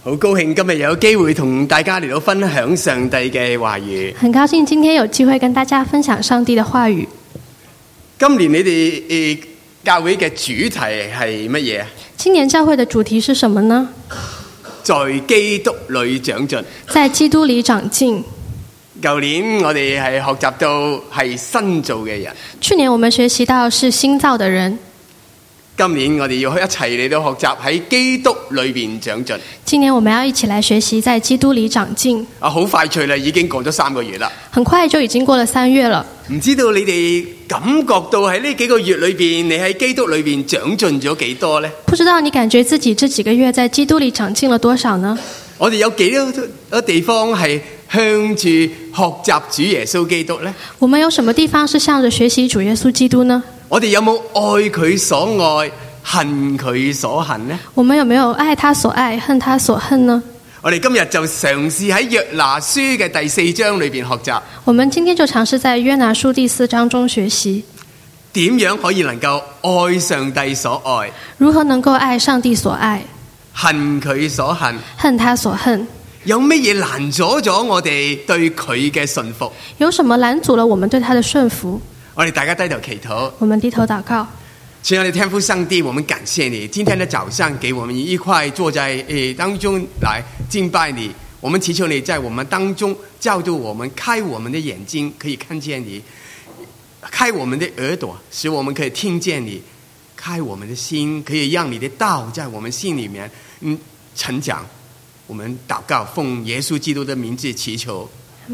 好高興今日有機會同大家嚟到分享上帝嘅話語。 很高興今天有機會跟大家分享上帝的話語。 今年你哋教會嘅主題係乜嘢啊？ 今年教會的主題是什麼呢？ 在基督裏長進。 在基督裏長進。 舊年我哋係學習到係新造嘅人。 去年我們學習到是新造的人。 今年我哋要一齊嚟到學習喺基督裏邊長進。 今年我們要一起來學習在基督裏長進。 好快脆啦，已經過咗3個月啦。 很快就已經過了3月了。 唔知道你哋感覺到喺呢幾個月裏邊，你喺基督裏邊長進咗幾多呢？ 不知道你感覺自己這幾個月在基督裏長進了多少呢？ 我哋有幾多地方係向住學習主耶穌基督呢？ 我們有什麼地方是向着學習主耶穌基督呢？ 我哋有冇愛佢所愛，恨佢所恨呢？ 我們有沒有愛他所愛，恨他所恨呢？ 我哋今日就嘗試喺約拿書嘅第4章裏邊學習。 我們今天就嘗試在約拿書第4章中學習， 點樣可以能夠愛上帝所愛， 如何能夠愛上帝所愛， 恨佢所恨， 恨他所恨。 有乜嘢攔阻咗我哋對佢嘅順服？ 有什麼攔阻了我們對他的順服？ 我哋大家低頭祈禱。 我們低頭禱告。 親愛的天父上帝，我們感謝你，今天的早上給我們一塊坐在當中來敬拜你。我們祈求你在我們當中教導我們，開我們的眼睛可以看見你，開我們的耳朵使我們可以聽見你，開我們的心可以讓你的道在我們心裡面成長。我們禱告奉耶穌基督的名字祈求。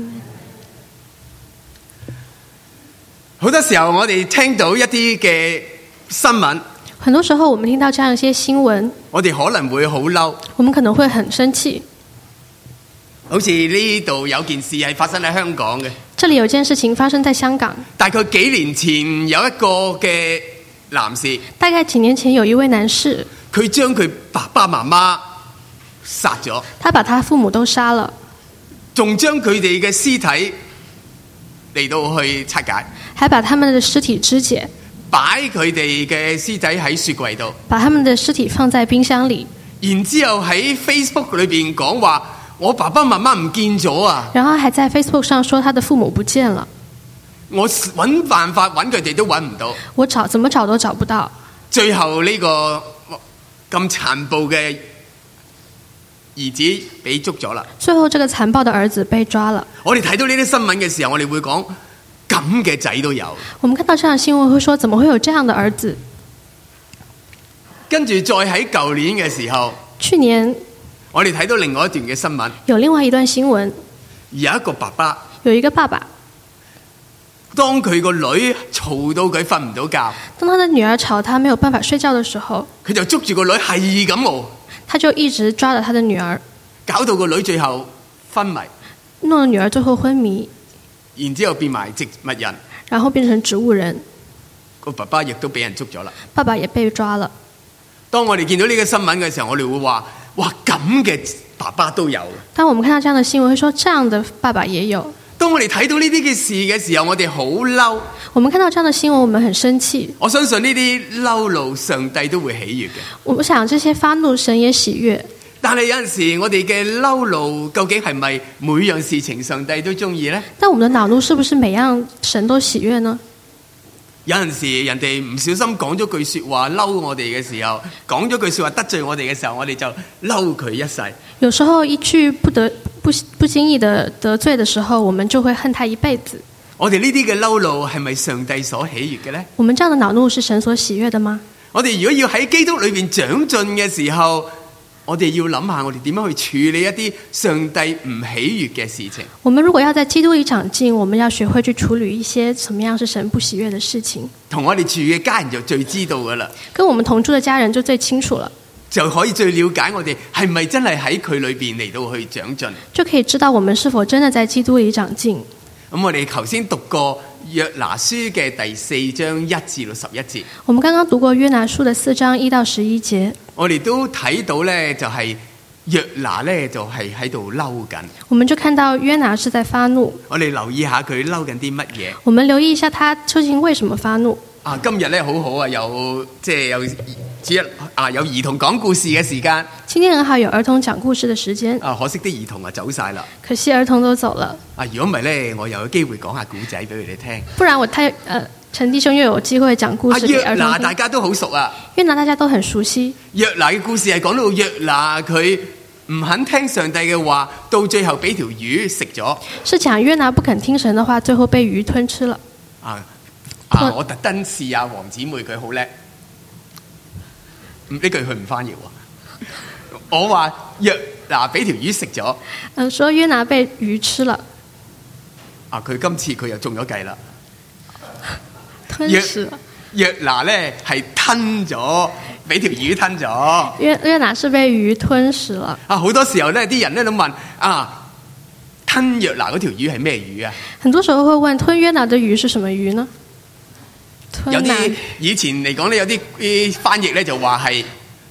好多時候我哋聽到一啲嘅新聞， 很多時候我們聽到這樣一些新聞， 我哋可能會好嬲， 我們可能會很生氣。 好似呢度有件事係發生喺香港嘅， 這裡有件事情發生在香港。 大概幾年前有一個嘅男士， 大概幾年前有一位男士， 佢將佢爸爸媽媽殺咗， 他把他父母都殺了， 仲將佢哋嘅屍體嚟到去拆解， 還把他們的屍體肢解， 擺佢哋嘅屍體喺雪櫃度， 把他們的屍體放在冰箱裡， 然之後喺 Facebook 裏邊講話我爸爸媽媽唔見咗啊， 然後還在 Facebook 上說他的父母不見了， 我揾辦法揾佢哋都揾唔到， 我怎麼找都找不到， 最後呢個咁殘暴嘅兒子被捉咗啦。 最後這個殘暴的兒子被抓了。 我哋睇到呢啲新聞嘅時候，我哋會講咁嘅仔都有。 我們看到這樣的新聞會說，怎麼會有這樣的兒子？ 跟住再喺舊年嘅時候， 去年我哋睇到另外一段嘅新聞， 有另外一段新聞， 有一個爸爸， 有一個爸爸， 當佢個女嘈到佢瞓唔到覺， 當他的女兒吵他沒有辦法睡覺的時候， 佢就捉住個女係咁鬧， 他就一直抓着他的女兒， 搞到個女最後昏迷， 弄得女兒最後昏迷， 然之後變埋植物人， 然後變成植物人。 個爸爸亦都俾人捉咗啦。 爸爸也被抓了。 當我哋見到呢個新聞嘅時候，我哋會話：哇，咁嘅爸爸都有。 當我們看到這樣的新聞，會說這樣的爸爸也有。 當我哋睇到呢啲嘅事嘅時候，我哋好嬲。 我們看到這樣的新聞，我們很生氣。 我相信呢啲嬲怒，上帝都會喜悅嘅。 我想這些發怒，神也喜悅。 但係有陣時，我哋嘅嬲怒究竟係咪每樣事情上帝都中意呢？ 但我們的惱怒是不是每樣神都喜悅呢？ 有陣時人哋唔小心講咗句說話嬲我哋嘅時候，講咗句說話得罪我哋嘅時候，我哋就嬲佢一世。 有時候一句不經意的得罪的時候，我們就會恨他一輩子。 我哋呢啲嘅嬲怒係咪上帝所喜悅嘅呢？ 我們這樣的惱怒是神所喜悅的嗎？ 我哋如果要喺基督裏邊長進嘅時候，我哋要諗下我哋點樣去處理一啲上帝唔喜悅嘅事情。 我們如果要在基督裏長進，我們要學會去處理一些什麼樣是神不喜悅的事情。 同我哋住嘅家人就最知道噶啦， 跟我們同住的家人就最清楚了， 就可以最了解我哋係咪真係喺佢裏邊嚟到去長進， 就可以知道我們是否真的在基督裏長進。 咁我哋頭先讀過約拿書嘅第4章1至到11節， 我們剛剛讀過約拿書的4章1到11節， 我哋都睇到呢，就係約拿呢，就係喺度嬲緊。 我們就看到約拿是在發怒。 我哋留意下佢嬲緊啲乜嘢。 我們留意一下他究竟為什麼發怒。 今日呢，好好啊，有主日有兒童講故事嘅時間。 今天很好有兒童講故事的時間。 可惜啲兒童走晒啦。 可惜兒童都走了。 如果唔係咧，我又有機會講下古仔俾佢哋聽。 不然我陳弟兄又有機會講故事給兒童聽。 約拿大家都好熟啊。 約拿大家都很熟悉。 約拿嘅故事係講到約拿佢唔肯聽上帝嘅話，到最後俾條魚食咗。 是講約拿不肯聽神的話，最後被魚吞吃了。 我特登試下黃姊妹，佢好叻。呢句佢唔翻譯喎。我話約拿俾條魚食咗。 說約拿被魚吃了。 佢今次佢又中咗計啦。 吞食了。 約拿咧係吞咗，俾條魚吞咗。 約拿是被魚吞食了。 好多時候咧，啲人咧都問吞約拿嗰條魚係咩魚啊？ 很多時候會問吞約拿的魚是什麼魚呢？ 有啲以前嚟講咧，有啲翻譯咧就話係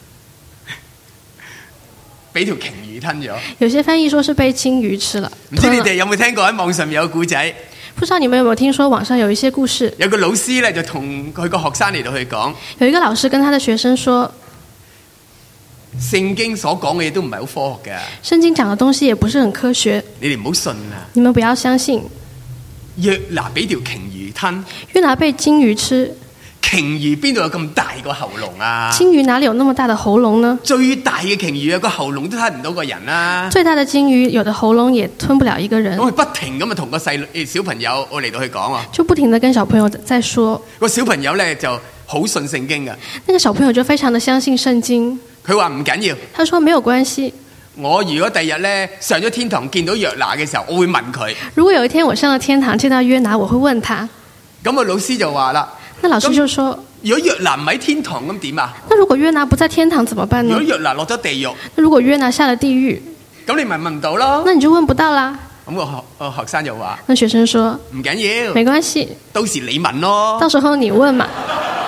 俾條鯨魚吞咗。有些翻譯說是被鯨魚吃了。 唔知你哋有冇聽過喺網上面有個故仔？ 不知道你們有沒有聽說網上有一些故事？ 有個老師咧就同佢個學生嚟到去講。 有一個老師跟他的學生說， 聖經所講嘅嘢都唔係好科學嘅。 聖經講嘅東西也不是很科學。 你哋唔好信啊！ 你們不要相信。 約拿俾條鯨魚吞。 約拿被鯨魚吃。 鯨魚邊度有咁大個喉嚨啊？ 鯨魚哪裡有那麼大的喉嚨呢？ 最大嘅鯨魚個喉嚨都吞唔到個人啦。 最大的鯨魚有的喉嚨也吞不了一個人。 咁佢不停咁同個小朋友我嚟到去講啊。 就不停地跟小朋友在說。 個小朋友咧就好信聖經嘅。 那個小朋友就非常的相信聖經。佢話唔緊要。 他說沒有關係。 我如果第日咧上咗天堂見到約拿嘅時候，我會問佢。 如果有一天我上了天堂見到約拿，我會問他。 咁個老師就話啦。 那老師就說： 如果約拿唔喺天堂咁點啊？ 那如果約拿不在天堂怎麼辦呢？ 如果約拿落咗地獄， 那如果約拿下了地獄， 咁你咪問唔到咯。 那你就問不到啦。 咁個學生就話： 那學生說： 唔緊要， 沒關係， 到時你問咯。 到時候你問嘛。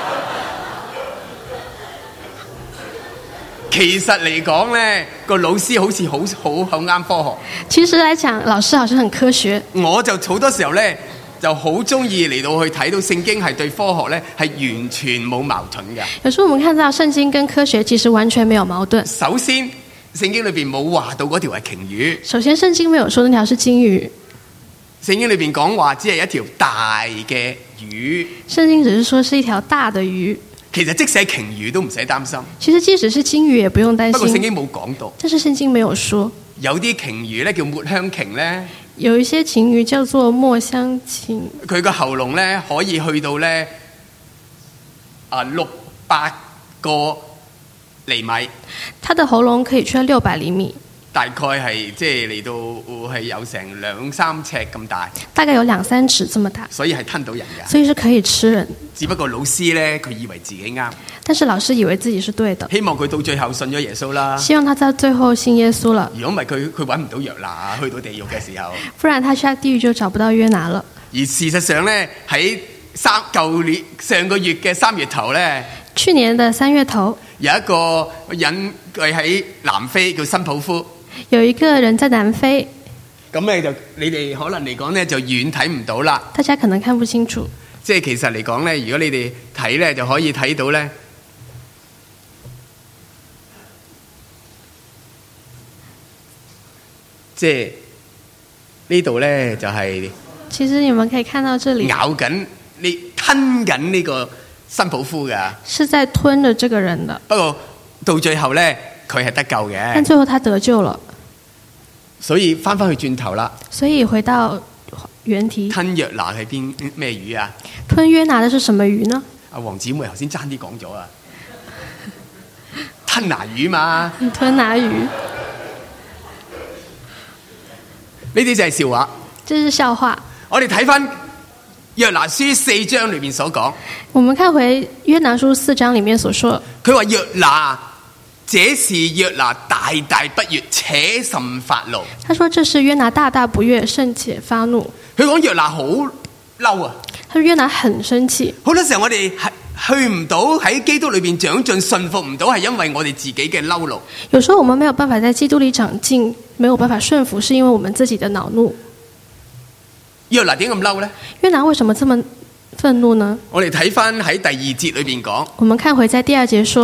其實嚟講咧，個老師好似好啱科學。 其實來講，老師好像很科學。 我就好多時候咧，就好中意嚟到去睇到聖經係對科學咧係完全冇矛盾嘅。 有時候我們看到聖經跟科學其實完全沒有矛盾。 首先，聖經裏邊冇話到嗰條係鯨魚。 首先，聖經沒有說那條是鯨魚。 聖經裏邊講話只係一條大嘅魚。 聖經只是說是一條大的魚。 其實即使係鯨魚都唔使擔心。 其實即使是鯨魚也不用擔心。 不過聖經冇講到。 但是聖經沒有說。有啲鯨魚咧叫抹香鯨咧。 有一些鯨魚叫做墨香鯨。佢個喉嚨咧可以去到咧600個厘米。它的喉嚨可以去到600厘米。大概係即係嚟到係有成2-3尺咁大。大概有2-3尺這麼大。所以係吞到人㗎。所以是可以吃人。只不過老師咧佢以為自己啱。但是老師以為自己是對的。希望佢到最後信咗耶穌啦。希望他在最後信耶穌了。如果唔係佢揾唔到約拿，去到地獄嘅時候。不然他下地獄就找不到約拿了。而事實上咧喺上個月嘅3月頭咧。去年的3月頭。有一個人佢喺南非叫辛普夫。有一個人在南非。咁你哋可能嚟講咧就遠睇唔到啦。大家可能看不清楚。即係其實嚟講咧，如果你哋睇咧就可以睇到咧，即係呢度咧就係。其實你們可以看到這裡咬緊你吞緊呢個辛普夫㗎。是在吞着這個人的。不過到最後咧，佢係得救嘅。但最後他得救了。所以翻去轉頭啦。所以回到原題。吞約拿係咩魚啊？吞約拿的是什麼魚呢？阿黃姊妹頭先爭啲講咗啊。吞拿魚嘛。吞拿魚。呢啲就係笑話。這是笑話。我哋睇翻約拿書4章裏面所講。我們看回約拿書4章裏面所說。佢話約拿。這是約拿大大不悅，且甚發怒。他說這是約拿大大不悅，甚且發怒。佢講約拿好嬲啊！他說約拿很生氣。好多時候我哋係去唔到喺基督裏邊長進，順服唔到，係因為我哋自己嘅嬲怒。有時候我們沒有辦法在基督裏長進，沒有辦法順服，是因為我們自己的惱怒。約拿點咁嬲呢？約拿為什麼這麼憤怒呢？我哋睇翻喺第2節裏邊講。我們看回在第2節說。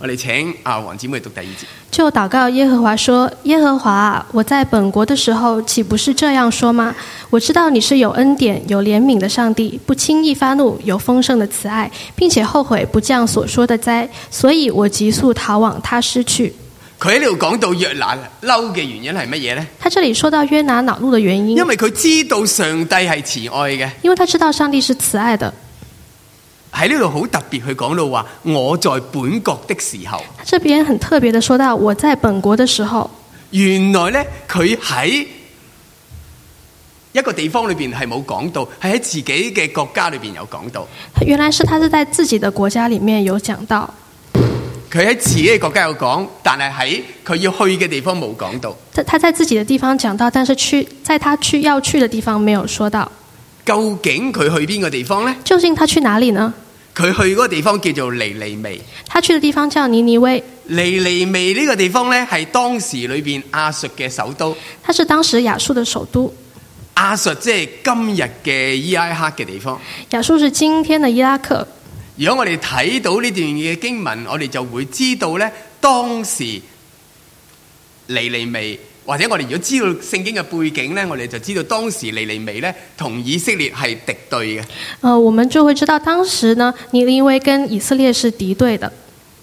我哋請黃姊妹讀第2節。 就禱告耶和華說：耶和華啊，我在本國的時候，豈不是這樣說嗎？我知道你是有恩典、有憐憫的上帝，不輕易發怒，有豐盛的慈愛，並且後悔不降所說的災，所以我急速逃往他施去。 佢喺呢度講到約拿嬲嘅原因係乜嘢呢？ 他這裡說到約拿惱怒的原因， 因為佢知道上帝係慈愛嘅， 因為他知道上帝是慈愛的。 喺呢度好特別去講到話，我在本國的時候， 這邊很特別的說到我在本國的時候， 原來呢，佢喺一個地方裏邊係冇講到，係喺自己嘅國家裏邊有講到。 原來是他是在自己的國家裡面有講到。 佢喺自己嘅國家有講，但係喺佢要去嘅地方冇講到。 他在自己的地方講到，但是在他要去的地方沒有說到。 究竟佢去邊個地方呢？ 究竟他去哪裡呢？ 佢去嗰個地方叫做尼尼微。 他去的地方叫尼尼微。 尼尼微呢個地方呢，係當時裏邊亞述嘅首都。 它是當時亞述的首都。 亞述即係今日嘅伊拉克嘅地方。 亞述是今天的伊拉克。 如果我哋睇到呢段嘅經文，我哋就會知道呢，當時尼尼微，或者我哋如果知道聖經嘅背景呢，我哋就知道當時尼尼微呢同以色列係敵對嘅。 我們就會知道當時呢，尼尼微跟以色列是敵對的。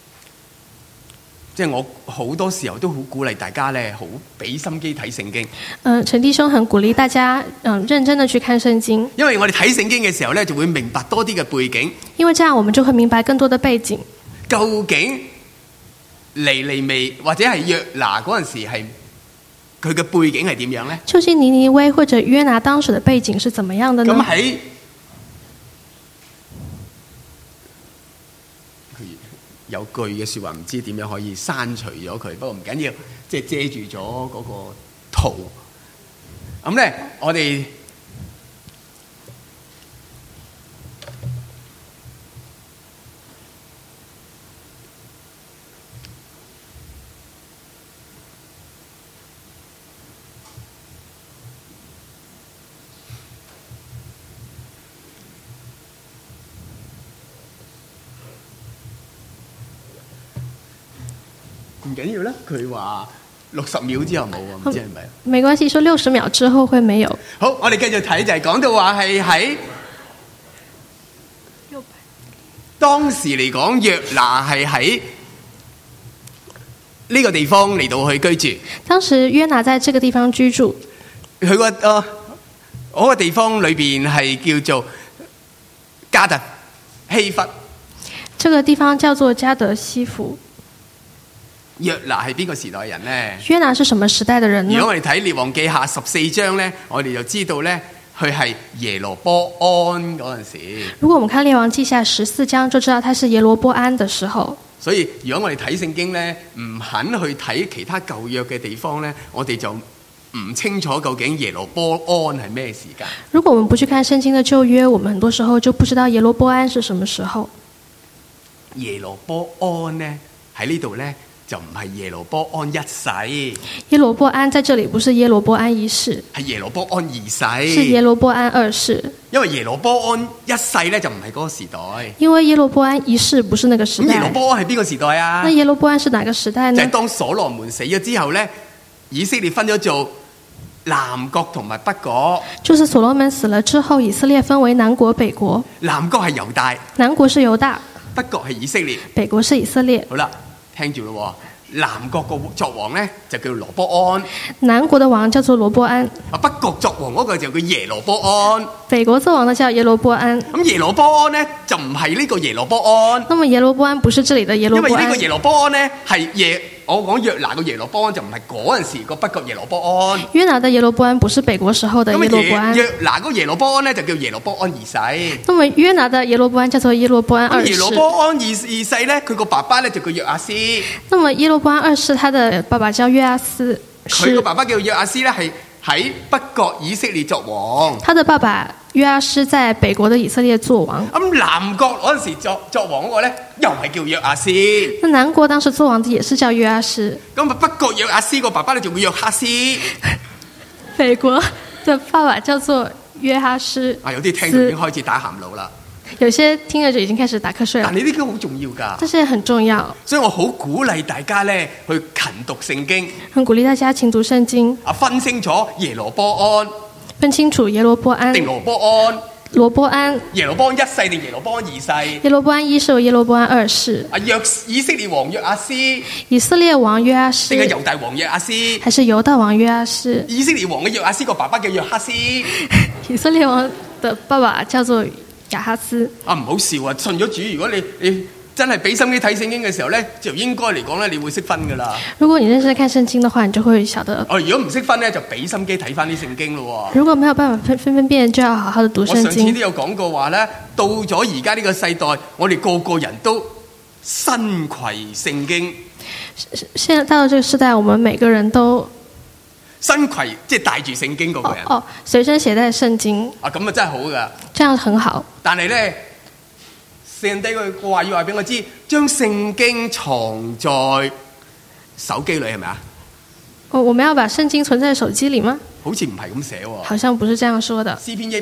即係我好多時候都好鼓勵大家呢，好俾心機睇聖經。 陳弟兄很鼓勵大家認真的去看聖經， 因為我哋睇聖經嘅時候呢，就會明白多啲嘅背景。 因為這樣我們就會明白更多的背景。 究竟尼尼微或者係約拿嗰陣時係佢嘅背景係點樣呢？ 究竟尼尼微或者約拿當時的背景是怎麼樣的呢？ 咁喺有句嘅說話唔知點樣可以刪除咗佢，不過唔緊要，即係遮住咗嗰個圖。咁咧，我哋唔緊要啦，佢話60秒之後冇啊，唔知係咪？ 沒關係，說60秒之後會沒有。 好，我哋繼續睇就係講到話係喺當時嚟講，約拿係喺呢個地方嚟到去居住。當時約拿在這個地方居住， 佢個嗰個地方裏邊係叫做加特希弗。 這個地方叫做加德希弗。 約拿係邊個時代人呢？ 約拿是什麼時代的人呢？ 如果我哋睇列王記下14章呢，我哋就知道呢，佢係耶羅波安嗰陣時。如果我們看列王記下14章，就知道他是耶羅波安的時候。所以如果我哋睇聖經呢，唔肯去睇其他舊約嘅地方呢，我哋就唔清楚究竟耶羅波安係咩時間。如果我們不去看聖經的舊約，我們很多時候就不知道耶羅波安是什麼時候。耶羅波安呢喺呢度呢，就唔係耶羅波安一世。耶羅波安在這裡不是耶羅波安一世，係耶羅波安二世。是耶羅波安二世。因為耶羅波安一世呢，就唔係嗰個時代。因為耶羅波安一世不是那個時代。咁耶羅波安係邊個時代啊？那耶羅波安是哪個時代呢？就係當所羅門死咗之後呢，以色列分咗做南國同埋北國。就是所羅門死了之後，以色列分為南國北國。南國係猶大，南國是猶大。北國係以色列，北國是以色列。好啦，聽住咯，南國個作王呢，就叫羅波安，南國的王叫做羅波安。北國作王嗰個就叫耶羅波安，北國作王的叫耶羅波安。咁耶羅波安呢，就唔係呢個耶羅波安。那麼耶羅波安不是這裡的耶羅波安，因為呢個耶羅波安呢係我講約拿個耶羅波安就唔係嗰陣時個北國耶羅波安。約拿的耶羅波安不是北國時候的耶羅波安。約拿個耶羅波安呢就叫耶羅波安二世。那麼約拿的耶羅波安叫做耶羅波安二世。耶羅波安二世呢，佢個爸爸呢就叫約阿斯。那麼耶羅波安二世，他的爸爸叫約阿斯。佢個爸爸叫約阿斯呢，係喺北國以色列作王。他的爸爸約阿斯在北國的以色列作王。咁南國嗰陣時作王嗰個呢，又係叫約阿斯。那南國當時作王的也是叫約阿斯。咁北國約阿斯個爸爸呢，就叫約哈斯。北國的爸爸叫做約哈斯。啊，有啲聽到已經開始打鹹路啦。 有些聽着就已經開始打瞌睡了但。你呢個好重要㗎， 這些很重要， 所以我好鼓勵大家咧去勤讀聖經， 很鼓勵大家勤讀聖經， 分清楚耶羅波安分清楚耶羅波安、 定羅波安， 羅波安、 耶羅波安一世定耶羅波安二世？ 耶羅波安一世、耶羅波安二世， 以色列王約阿斯定以色列王約阿斯， 係猶大王約阿斯？ 還是猶大王約阿斯？ 以色列王嘅約阿斯個爸爸叫約哈斯。 以色列王的爸爸叫做亞哈斯。 唔好笑啊！信咗主，如果你真係俾心機睇聖經嘅時候咧，就應該嚟講咧，你會識分噶啦。 如果你認真看聖經的話，你就會曉得。 如果唔識分咧，就俾心機睇翻啲聖經咯。 如果沒有辦法分辨，就要好好的讀聖經。 我上次都有講過話咧，到咗而家呢個世代，我哋個個人都身攜聖經。 現在到了這個時代，我們每個人都身攜即係帶住聖經嗰個人。 隨身攜帶聖經。 咁啊真係好噶。 這樣很好。 但係咧，上帝佢話要話俾我知，將聖經藏在手機裏係咪啊？ 我們要把聖經存在手機裏嗎？ 好似唔係咁寫喎。 好像不是這樣說的。 詩篇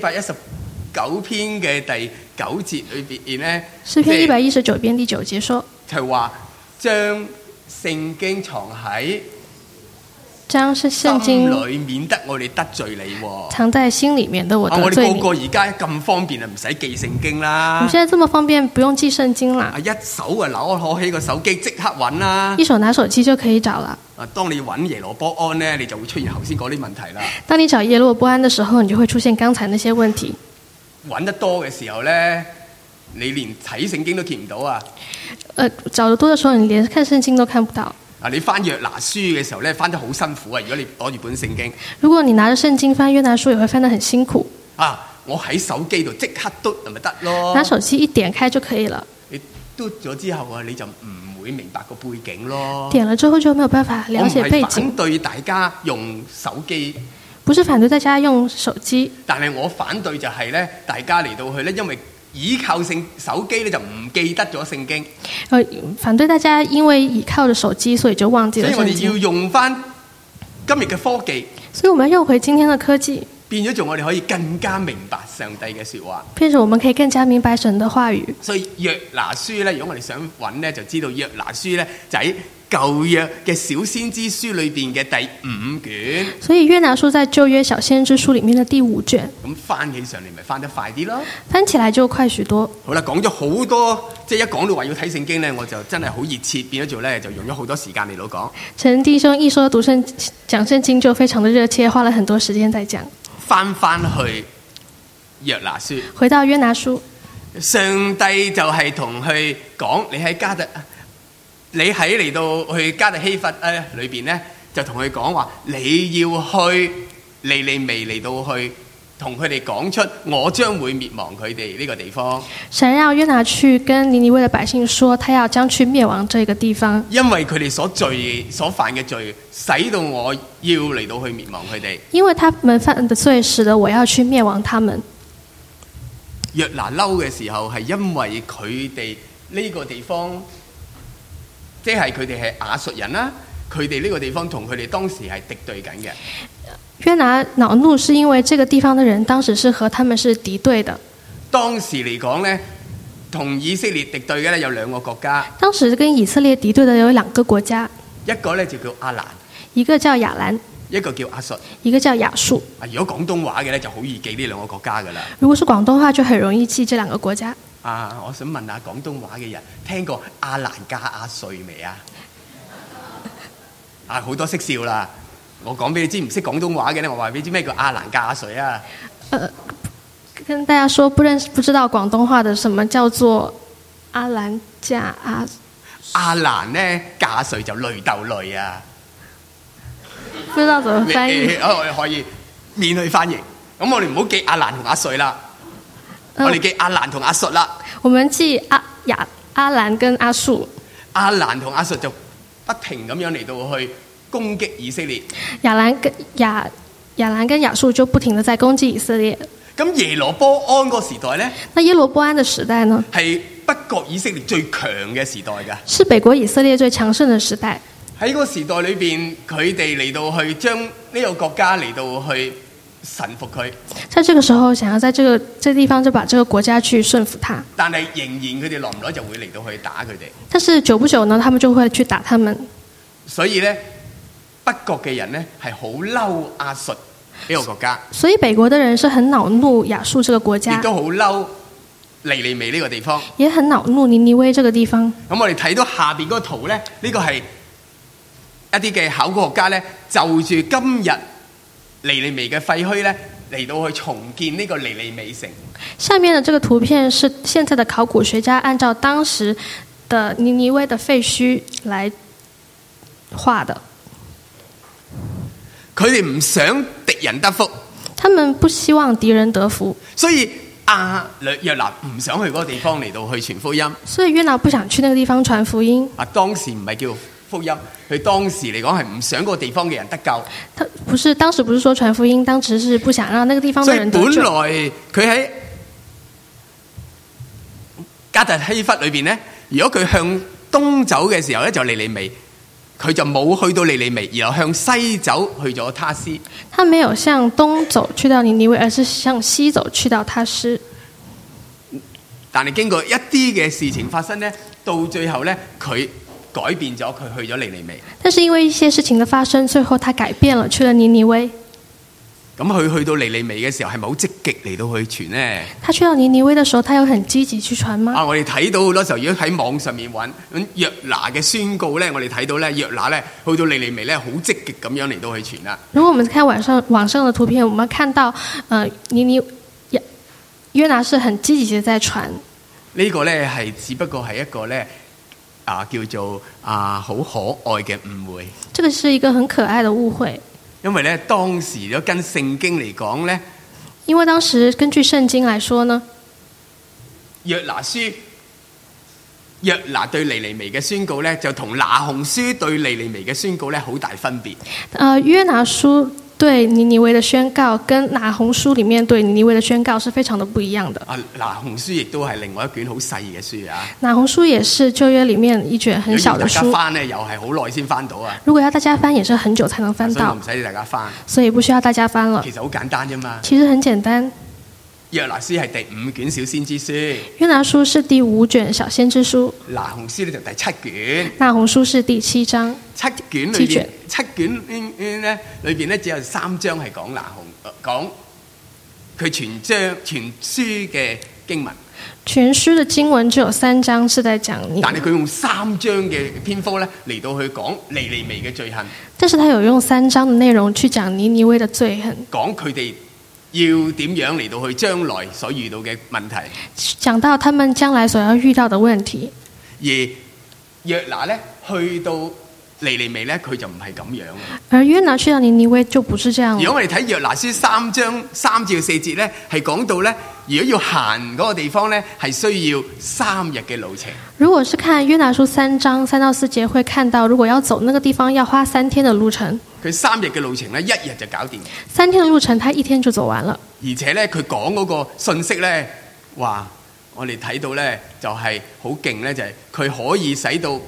119篇嘅第9節裏邊咧， 詩篇119篇第9節說， 就係話將聖經藏喺聖經裏，免得我哋得罪你。 藏在心裏面的我得罪你。 我哋個個而家咁方便啊，唔使記聖經啦。 我們現在這麼方便，不用記聖經啦。 一手攞起個手機即刻揾啦。 一手拿手機就可以找了。 當你揾耶羅波安咧，你就會出現頭先嗰啲問題啦。 當你找耶羅波安的時候，你就會出現剛才那些問題。 揾得多嘅時候咧，你連睇聖經都見唔到啊。 找得多的時候，你連看聖經都看不到。 你翻約拿書嘅時候咧，翻得好辛苦啊！如果你攞住本聖經， 如果你拿着聖經翻約拿書，也會翻得很辛苦。 我喺手機度即刻嘟咪得咯。 拿手機一點開就可以了。 你嘟咗之後啊，你就唔會明白個背景咯。 點了之後就沒有辦法了解背景。 我唔係反對大家用手機， 不是反對大家用手機， 但係我反對就係咧，大家嚟到去咧，因為倚靠手機咧就唔記得咗聖經。 反對大家因為倚靠着手機，所以就忘記了聖經。 所以我哋要用翻今日嘅科技。 所以我們要用回今天的科技， 變咗做我哋可以更加明白上帝嘅說話。 變成我們可以更加明白神的話語。 所以約拿書咧，如果我哋想揾咧，就知道約拿書咧就喺舊約嘅小先知書裏邊嘅第5卷。 所以約拿書在舊約小先知書裡面的第5卷。 咁翻起上嚟咪翻得快啲咯。 翻起來就快許多。 好啦，講咗好多，即係一講到話要睇聖經咧，我就真係好熱切，變咗做咧就用咗好多時間嚟到講。 陳弟兄一說講聖經就非常的熱切，花了很多時間在講。翻去約拿書， 回到約拿書， 上帝就係同佢講，你喺嚟到去加特希弗裏邊咧，就同佢講話，你要去尼尼微嚟到去同佢哋講出，我將會滅亡佢哋呢個地方。 神讓約拿去跟尼尼微的百姓說，他要將去滅亡這個地方， 因為佢哋所犯嘅罪，使到我要嚟到去滅亡佢哋。 因為他們犯的罪，使得我要去滅亡他們。 約拿嬲嘅時候，係因為佢哋呢個地方，即係佢哋係亞述人啦，佢哋呢個地方同佢哋當時係敵對緊嘅。 約拿惱怒是因為這個地方的人當時是和他們是敵對的。 當時嚟講呢，同以色列敵對嘅咧有2個國家。 當時跟以色列敵對的有2個國家， 一個咧就叫亞蘭， 一個叫亞蘭， 一個叫亞述， 一個叫亞述。 如果廣東話嘅咧就好易記呢2個國家噶啦。 如果是廣東話就很容易記這2個國家。 我想問下廣東話嘅人，聽過亞蘭加亞瑞未啊？好多識笑啦！我講俾你知，唔識廣東話嘅咧，我話俾你知咩叫亞蘭加亞瑞啊？ 跟大家說不知道廣東話的什麼叫做阿蘭加亞？ 亞蘭咧加瑞就累鬥累啊！ 不知道怎麼翻譯。 我哋可以免去翻譯。咁我哋唔好記亞蘭同亞瑞啦，我哋記亞蘭同亞述啦。 我們記阿蘭跟亞述。 亞蘭同亞述就不停咁樣嚟到去攻擊以色列。 亞蘭跟亞述就不停地在攻擊以色列。 咁耶羅波安個時代呢？ 那耶羅波安的時代呢？ 係北國以色列最強嘅時代㗎。 是北國以色列最強盛的時代。 喺個時代裏邊，佢哋嚟到去將呢個國家嚟到去臣服佢， 在這個時候想要在這地方就把這個國家去順服他， 但係仍然佢哋耐唔耐就會嚟到去打佢哋。 但是久不久呢，他們就會去打他們。 所以咧，北國嘅人咧係好嬲亞述呢個國家， 所以北國的人是很惱怒亞述這個國家， 亦都好嬲尼尼微呢個地方， 也很惱怒尼尼微這個地方。 咁我哋睇到下邊嗰個圖咧，呢個係一啲嘅考古學家咧，就住今日尼尼微嘅廢墟咧嚟到去重建呢個尼尼微城。 下面的這個圖片是現在的考古學家按照當時的尼尼微的廢墟來畫的。 佢哋唔想敵人得福， 他們不希望敵人得福， 所以約拿唔想去嗰個地方嚟到去傳福音。 所以約拿不想去那個地方傳福音。 當時唔係叫福音，佢當時嚟講係唔想嗰個地方嘅人得救。 他當時不是說傳福音，當時是不想讓那個地方的人得救。 所以本來佢喺加特希弗裏邊咧，如果佢向東走嘅時候咧，就尼尼微。佢就冇去到尼尼微，然後向西走去咗他施。 他沒有向東走去到尼尼微，而是向西走去到他施。 但係經過一啲嘅事情發生呢，到最後呢，佢改變咗，佢去咗尼尼微。 但是因為一些事情的發生，最後他改變了，去了尼尼微。 咁佢去到尼尼微嘅時候，係咪好積極嚟到去傳呢？ 他去到尼尼微的時候，他有很積極去傳嗎？ 我哋睇到好多時候，如果喺網上面揾約拿嘅宣告呢，我哋睇到呢，約拿呢去到尼尼微呢，好積極咁樣嚟到去傳啦。 如果我們看網上的圖片，我們看到約拿是很積極的在傳。 呢個呢係只不過係一個呢叫做好可愛嘅誤會。 這個是一個很可愛的誤會。 因為咧，當時如果跟聖經嚟講咧， 因為當時根據聖經來說呢， 約拿對尼尼微嘅宣告咧，就同那鴻書對尼尼微嘅宣告咧，好大分別。 約拿書對尼尼微的宣告跟那鴻書裡面對尼尼微的宣告是非常的不一樣的。 那鴻書亦都係另外一卷好細嘅書啊。 那鴻書也是舊約裡面一卷很小的書。 如果大家翻呢，又係好耐先翻到啊。 如果要大家翻，也是很久才能翻到。 所以唔使大家翻。 所以不需要大家翻了。 其實好簡單啫嘛。 其實很簡單。 約拿書係第5卷小先知書。 約拿書是第5卷小先知書。 那鴻書呢就第7卷。 那鴻書是第7章。 7卷裏邊，7卷咧裏邊咧只有3章係講那鴻，講佢全書嘅經文。 全書的經文只有3章是在講尼尼微， 但係佢用3章嘅篇幅咧嚟到去講尼尼微嘅罪行。 但是他有用3章的內容去講尼尼微的罪行， 講佢哋要點樣嚟到去將來所遇到嘅問題， 講到他們將來所要遇到的問題。 而約拿咧去到尼尼微咧，佢就唔係咁樣。 而約拿去到尼尼微就不是這樣。 如果我哋睇約拿書3章3至4節咧，係講到咧，如果要行嗰個地方咧，係需要3日嘅路程。 如果是看約拿書3章3到4節，會看到如果要走那個地方，要花3天的路程。 佢3日嘅路程咧，1日就搞掂。 3天的路程，他1天就走完了。 而且咧，佢講嗰個信息咧，話我哋睇到咧，就係好勁咧，就係佢可以使到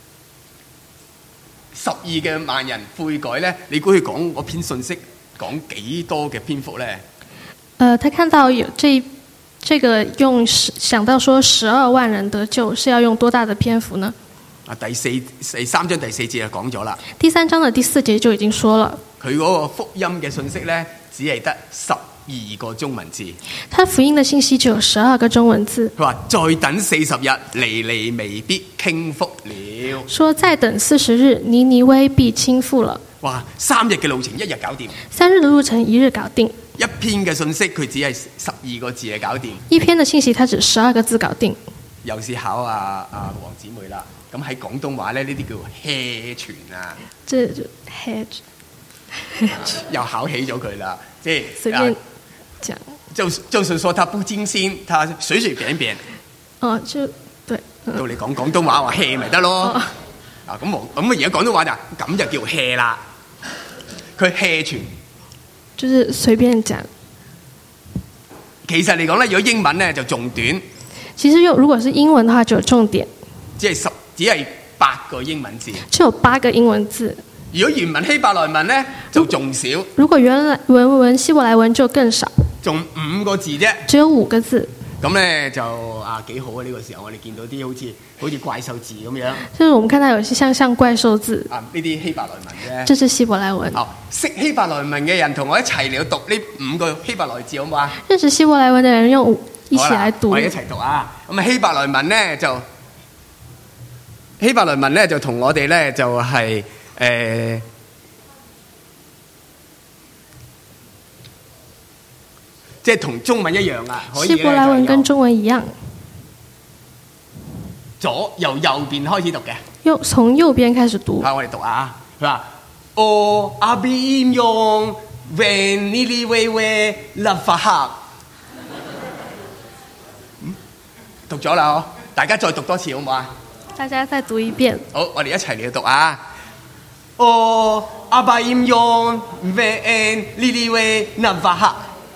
12萬人悔改咧。你估佢講嗰篇信息講幾多嘅篇幅咧？ 他看到有這個用想到說12萬人得救是要用多大的篇幅呢？ 第3章第4節就講咗啦。 第3章的第4節就已經說了。 佢嗰個福音嘅信息咧，只係得12個中文字。 他福音的信息只有12個中文字。 佢話再等40日，尼尼微必傾覆了。 說再等40日，尼尼微必傾覆了。 哇！3日嘅路程1日搞掂。 3日的路程1日搞定。 一篇嘅信息佢只係12個字就搞掂。 一篇的信息，它只12個字搞定。 又試考黃姊妹啦。咁喺廣東話咧，呢啲叫 hea 傳啊。 這就 hea 又考起咗佢啦，即係隨便講。 就是說他不精心，他隨隨便便。 哦，就對。 到你講廣東話話 hea 咪得咯。咁而家廣東話就咁就叫 hea 啦。佢 hea 傳。 就是隨便講。 其實嚟講咧，如果英文咧就仲短。 其實如果是英文的話，就有重點。 只係8個英文字。 只有8個英文字。 如果原文希伯來文咧就仲少， 如果原來文希伯來文就更少， 仲5個字啫， 只有5個字。 咁咧就幾好啊！呢個時候我哋見到啲好似怪獸字咁樣。 就是我們看到有些像怪獸字。 呢啲希伯來文啫。 這是希伯來文。 識希伯來文嘅人同我一齊嚟讀呢5個希伯來字好唔好啊？ 認識希伯來文嘅人一起來讀。 我哋一齊讀啊！咁希伯來文咧就同我哋咧就係即係同中文一樣啊！可以希伯來文跟中文一樣， 由右邊開始讀嘅。 從右邊開始讀。 我哋讀啊！佢話：哦，阿比임용 웬 니리웨웨 라파학。讀咗啦，大家再讀多次好唔好啊？ 大家再讀一遍。 好，我哋一齊嚟讀啊！哦，阿比임용 웬 니리웨 라파학。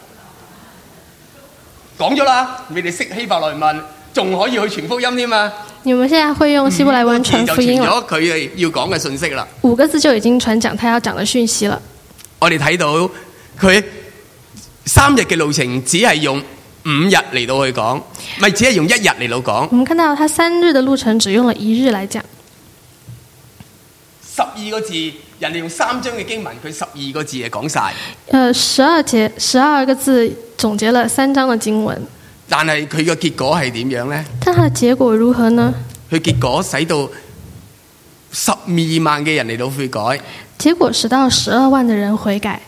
講咗啦，你哋識希伯來文，仲可以去傳福音添嘛？ 你們現在會用希伯來文傳福音了， 就傳咗佢要講嘅信息啦。 5個字就已經傳講他要講嘅訊息了。 我哋睇到佢3日嘅路程，只係用5日嚟到去講，唔係只係用1日嚟到講。 我們看到他3日嘅路程只用了1日來講。 12個字，人哋用3章嘅經文，佢12個字係講晒。 12個字總結了3章嘅經文。 但係佢嘅結果係點樣呢？ 但它的結果如何呢？ 佢結果使到12萬嘅人嚟到悔改。 結果使到12萬嘅人悔改。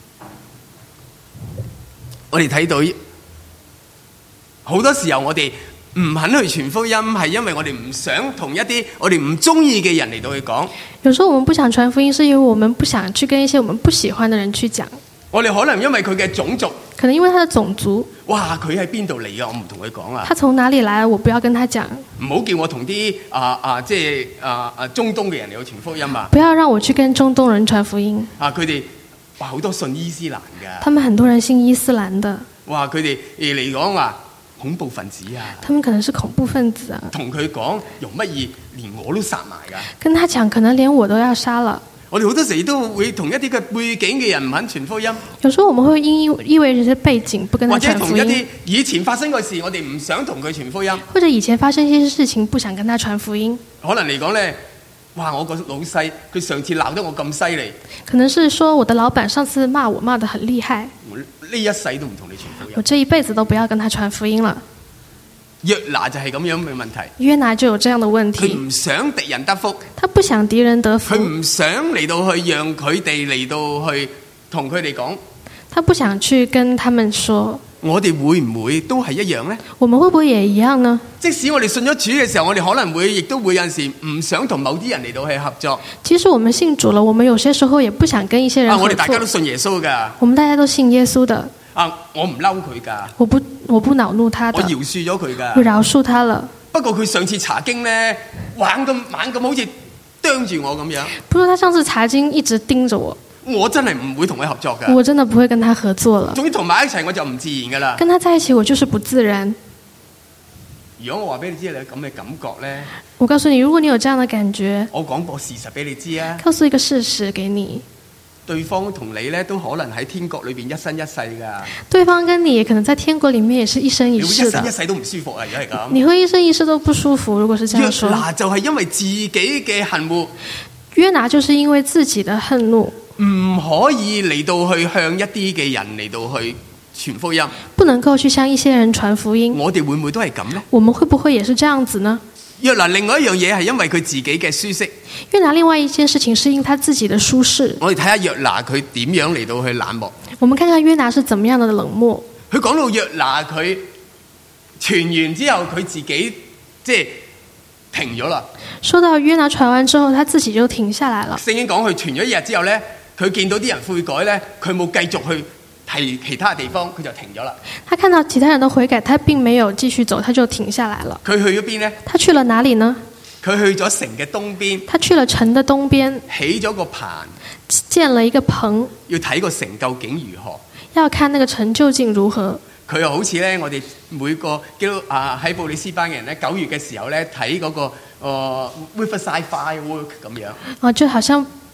我哋睇到好多時候我哋唔肯去傳福音，係因為我哋唔想同一啲我哋唔中意嘅人嚟到去講。 有時候我們不想傳福音，是因為我們不想去跟一些我們不喜歡的人去講。 我哋可能因為佢嘅種族， 可能因為他的種族。 哇！佢喺邊度嚟㗎？我唔同佢講啊。 他從哪裡來？我不要跟他講。 唔好叫我同啲即係中東嘅人嚟去傳福音啊！ 不要讓我去跟中東人傳福音。 佢哋哇好多信伊斯蘭㗎。 他們很多人信伊斯蘭的。 哇！佢哋嚟講話恐怖分子啊！ 他們可能是恐怖分子啊！ 同佢講容乜易，連我都殺埋㗎。 跟他講，可能連我都要殺了。 我哋好多時都會同一啲嘅背景嘅人唔肯傳福音。 有時候我們會因為人嘅背景不跟他傳福音。 或者同一啲以前發生過事，我哋唔想同佢傳福音。 或者以前發生一些事情，不想跟他傳福音。 可能嚟講咧，哇！我個老細佢上次鬧得我咁犀利。 可能是說我的老闆上次罵我罵得很厲害。 我呢一世都唔同你傳福音。 我這一輩子都不要跟他傳福音了。 約拿就係咁樣嘅問題。 約拿就有這樣的問題。 佢唔想敵人得福。 他不想敵人得福。 佢唔想嚟到去讓佢哋嚟到去同佢哋講。 他不想去跟他們說。 我哋會唔會都係一樣呢？ 我們會不會也一樣呢？ 即使我哋信咗主嘅時候，我哋可能會亦都會有陣時唔想同某啲人嚟到去合作。 其實我們信主了，我們有些時候也不想跟一些人合作。 我哋大家都信耶穌㗎。 我們大家都信耶穌的。 我唔嬲佢㗎。 我不惱怒他的。 我饒恕咗佢㗎。 我饒恕他了。 不過佢上次查經咧，猛咁好似啄住我咁樣。 不過他上次查經一直盯着我。 我真係唔會同佢合作㗎。 我真的不會跟他合作了。 總之同埋一齊我就唔自然㗎啦。 跟他在一起我就是不自然。 如果我話俾你知你有咁嘅感覺咧， 我告訴你，如果你有這樣的感覺， 我講個事實俾你知啊。 告訴一個事實給你。 對方同你咧都可能喺天國裏邊一生一世㗎。 對方跟你可能在天國裡面也是一生一世的。 你會一生一世都唔舒服啊！如果係咁， 你會一生一世都不舒服。如果是這樣說， 約拿就係因為自己嘅恨惡。 約拿就是因為自己的恨怒， 唔可以嚟到去向一啲嘅人嚟到去傳福音。 不能夠去向一些人傳福音。 我哋會唔會都係咁呢？ 我們會不會也是這樣子呢？ 約拿另外一樣嘢係因為佢自己嘅舒適。 約拿另外一件事情是因他自己的舒適。我哋睇下約拿佢點樣嚟到去冷漠。 我們看看約拿是怎麼樣的冷漠。 佢講到約拿佢傳完之後，佢自己即係停咗啦。 說到約拿傳完之後，他自己就停下來了。 聖經講佢傳咗一日之後咧，佢見到啲人悔改咧，佢冇繼續去提其他地方，佢就停咗啦。 他看到其他人都悔改，他並沒有繼續走，他就停下來了。 佢去咗邊呢？ 他去了哪裡呢？ 佢去咗城嘅東邊。 他去了城的東邊， 起咗個棚， 建了一個棚， 要睇個城究竟如何。 要看那個城究竟如何。 佢又好似咧，我哋每個基督喺布里斯班嘅人咧9月嘅時候咧睇嗰個Riverside Firework 咁樣。 就好像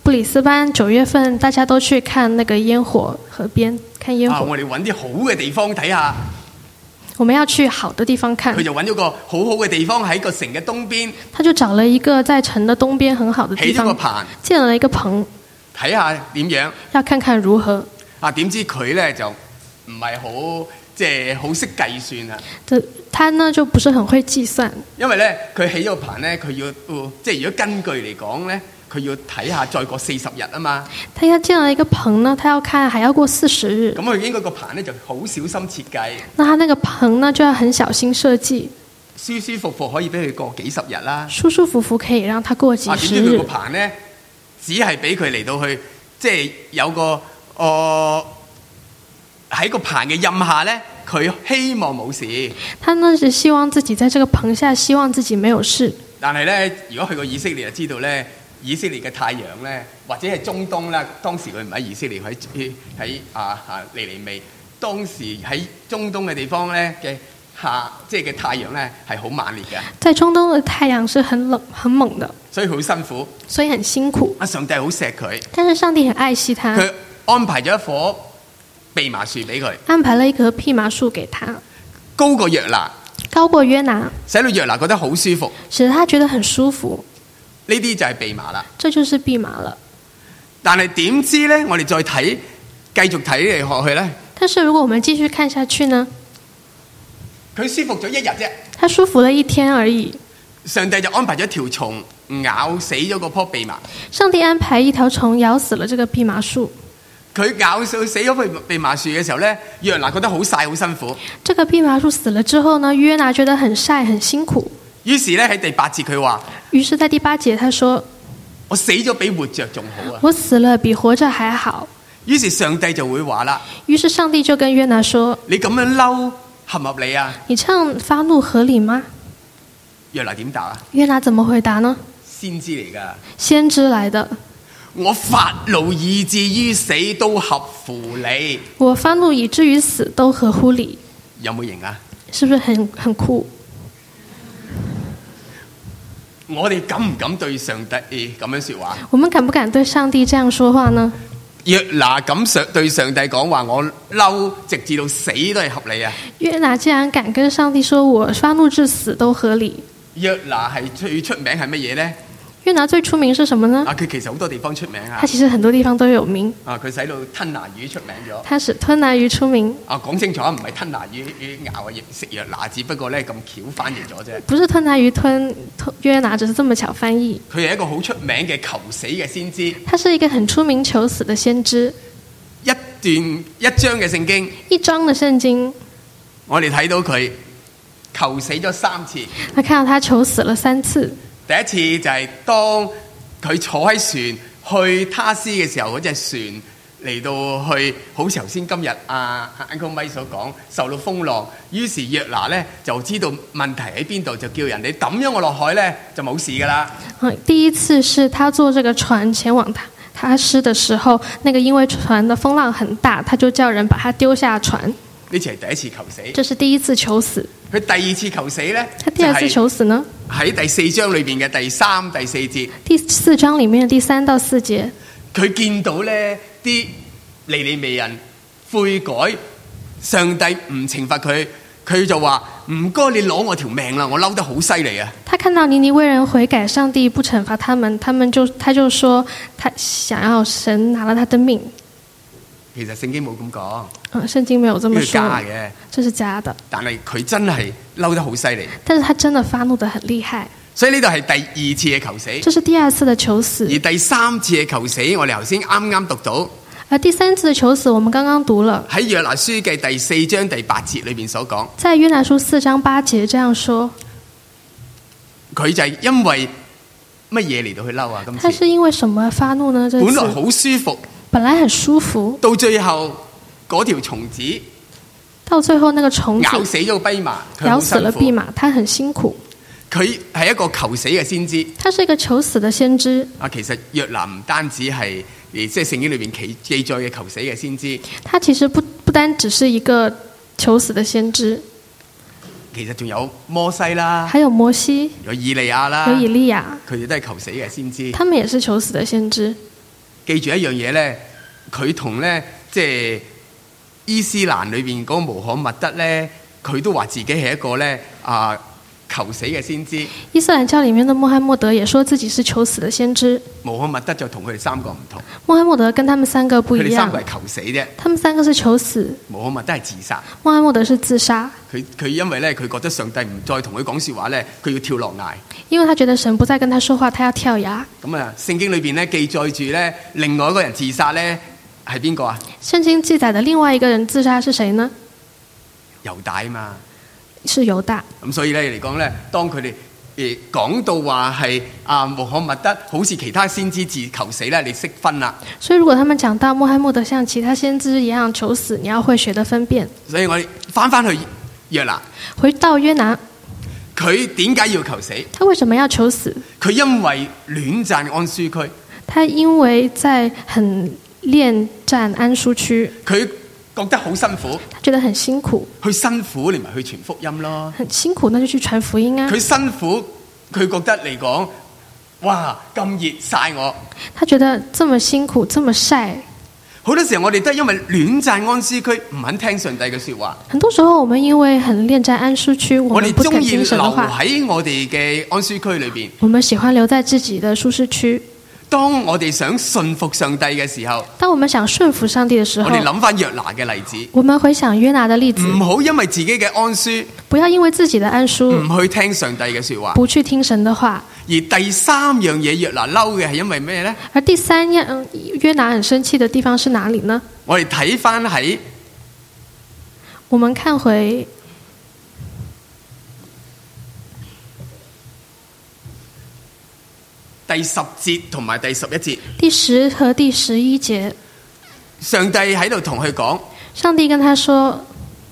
布里斯班9月份大家都去看那个烟火，河邊看煙火。 我哋揾啲好嘅地方睇下。 我們要去好的地方看。 佢就揾咗個好好嘅地方喺個城嘅東邊。 他就找了一個在城的東邊很好的地方， 起咗個棚， 建了一個棚， 睇下點樣。 要看看如何。 點知佢咧就唔係好即係好識計算啊。 他呢就不是很會計算。因為咧佢起咗個棚咧，佢要即係如果根據嚟講咧。佢要睇下再過40日啊嘛。 他要建了一個棚呢，他要看還要過40日。 咁佢應該個棚咧就好小心設計。 那他那個棚呢就要很小心設計。 舒舒服服可以俾佢過幾十日啦。 舒舒服服可以讓他過幾十日。 點知佢個棚咧，只係俾佢嚟到去，即係有個喺個棚嘅蔭下咧，佢希望冇事。 他呢是希望自己在這個棚下，希望自己沒有事。 但係咧，如果去過以色列就知道咧。以色列嘅太陽咧，或者係中東啦，當時佢唔喺以色列，喺尼尼微。當時喺中東嘅地方咧嘅即係嘅太陽咧係好猛烈嘅。在中東嘅太陽是很冷很猛的，所以好辛苦。 所以很辛苦。 上帝好錫佢， 但是上帝很愛惜他。 佢安排咗一棵蓖麻樹俾佢， 安排了一棵蓖麻樹給他， 高過約拿， 高過約拿， 使到約拿覺得好舒服， 使得他覺得很舒服。 呢啲就係蓖麻啦， 這就是蓖麻了。 但係點知咧？我哋再睇，繼續睇落去咧。 但是如果我們繼續看下去呢？ 佢舒服咗1日啫。 他舒服了1天而已。 上帝就安排咗條蟲咬死咗嗰棵蓖麻。 上帝安排一條蟲咬死了這個蓖麻樹。 佢咬死咗蓖麻樹嘅時候咧，約拿覺得好曬好辛苦。 這個蓖麻樹死了之後呢，約拿覺得很曬很辛苦。 於是咧喺第8節佢話， 於是在第8節他說： 我死咗比活着仲好啊！ 我死了比活着還好。 於是上帝就會話啦。 於是上帝就跟約拿說： 你咁樣嬲合唔合理啊？ 你這樣發怒合理嗎？ 約拿點答啊？ 約拿怎麼回答呢？ 先知嚟㗎。先知來的。 我發怒以至於死都合乎你。 我發怒以至於死都合乎你。 有冇型啊？ 是不是很酷？ 我哋敢唔敢對上帝咁樣說話？ 我們敢不敢對上帝這樣說話呢？ 約拿咁對上帝講話，我嬲直至到死都係合理啊！ 約拿竟然敢跟上帝說我發怒至死都合理？ 約拿係最出名係乜嘢呢？ 約拿最出名是什麼呢？ 佢其實好多地方出名啊。 他其實很多地方都有名。 佢使到吞拿魚出名咗。 他使吞拿魚出名。 講清楚唔係吞拿魚咬食約拿，只不過咧咁巧翻譯咗啫。不是吞拿魚吞約拿，只是這麼巧翻譯。 佢係一個好出名嘅求死嘅先知。 他是一個很出名求死的先知。 一章嘅聖經。 一章的聖經。 我哋睇到佢求死咗3次。 我看到他求死了3次。 第一次就係當佢坐喺船去他施嘅時候，嗰隻船嚟到去，好似頭先今日Uncle Mike 所講，受到風浪，於是約拿咧就知道問題喺邊度，就叫人哋抌咗我落海咧就冇事噶啦。 第一次是他坐這個船前往他施的時候，那個因為船的風浪很大，他就叫人把他丟下船。 呢次係第一次求死。 這是第一次求死。佢第二次求死咧？ 他第二次求死呢？ 喺第4章裏邊嘅第3、第4節。 第4章裡面的第3到4節。 佢見到咧啲尼尼微人悔改，上帝唔懲罰佢，佢就話唔該你攞我條命啦，我嬲得好犀利啊！ 他看到尼尼微人悔改，上帝不懲罰他就說他想要神拿了他的命。 其實聖經冇咁講， 聖經沒有這麼說， 假嘅， 這是假的。 但係佢真係嬲得好犀利， 但是他真的發怒得很厲害。 所以呢度係第2次嘅求死， 這是第2次的求死。而第3次嘅求死，我哋頭先啱啱讀到。 而第3次的求死，我們剛剛讀了喺約拿書嘅第4章第8節裏邊所講， 在約拿書4章8節這樣說， 佢就係因為乜嘢嚟到去嬲啊？今次他是因為什麼發怒呢？ 本來好舒服。 本來很舒服， 到最後嗰條蟲子， 到最後那個蟲子咬死咗蓖麻， 咬死了蓖麻，他很辛苦。 佢係一個求死嘅先知， 他是一個求死的先知。 其實約拿唔單止係即係聖經裏邊記載嘅求死嘅先知， 他其實不單只是一個求死的先知， 其實仲有摩西啦， 還有摩西， 有以利亞啦， 有以利亞， 佢哋都係求死嘅先知。 他們也是求死的先知。 記住一樣嘢咧，佢同咧即係伊斯蘭裏邊嗰個穆罕默德咧，佢都話自己係一個咧求死嘅先知。 伊斯蘭教裡面的穆罕默德也說自己是求死的先知。 穆罕默德就同佢哋三個唔同。 穆罕默德跟他們三個不一樣。 佢哋三個係求死啫。 他們三個是求死。 穆罕默德係自殺。 穆罕默德是自殺。 佢因為咧，佢覺得上帝唔再同佢講説話咧，佢要跳落崖。 因為他覺得神不再跟他說話，他要跳崖。 咁啊，聖經裏邊咧記載住咧，另外一個人自殺咧係邊個啊？ 聖經記載的另外一個人自殺是誰呢？ 猶大嘛。 是猶大。 咁所以咧嚟講咧，當佢哋講到話係穆罕默德好似其他先知自求死咧，你識分啦。 所以如果他們講到穆罕默德像其他先知一樣求死，你要會學得分辨。 所以我哋翻去約拿， 回到約拿， 佢點解要求死？ 他為什麼要求死？ 佢因為戀戰安舒區。 他因為在很戀戰安舒區。 佢覺得好辛苦， 他覺得很辛苦， 去辛苦你咪去傳福音咯。 很辛苦，那就去傳福音啊。 佢辛苦，佢覺得嚟講，哇咁熱曬我。 他覺得這麼辛苦，這麼曬。 好多時候我哋都係因為戀戰安舒區，唔肯聽上帝嘅説話。 很多時候我們因為很戀戰安舒區，我們不肯聽神的話。 我哋中意留喺我哋嘅安舒區裏邊。 我們喜歡留在自己的舒適區。 當我哋想順服上帝嘅時候， 當我們想順服上帝的時候， 我哋諗翻約拿嘅例子。 我們回想約拿的例子， 唔好因為自己嘅安舒， 不要因為自己的安舒， 唔去聽上帝嘅説話， 不去聽神的話。 而第三樣嘢約拿嬲嘅係因為咩呢？ 而第三樣約拿很生氣的地方是哪裏呢？ 我哋睇翻喺， 我們看回第10節同埋第11節， 第10和第11節， 上帝喺度同佢講， 上帝跟他說，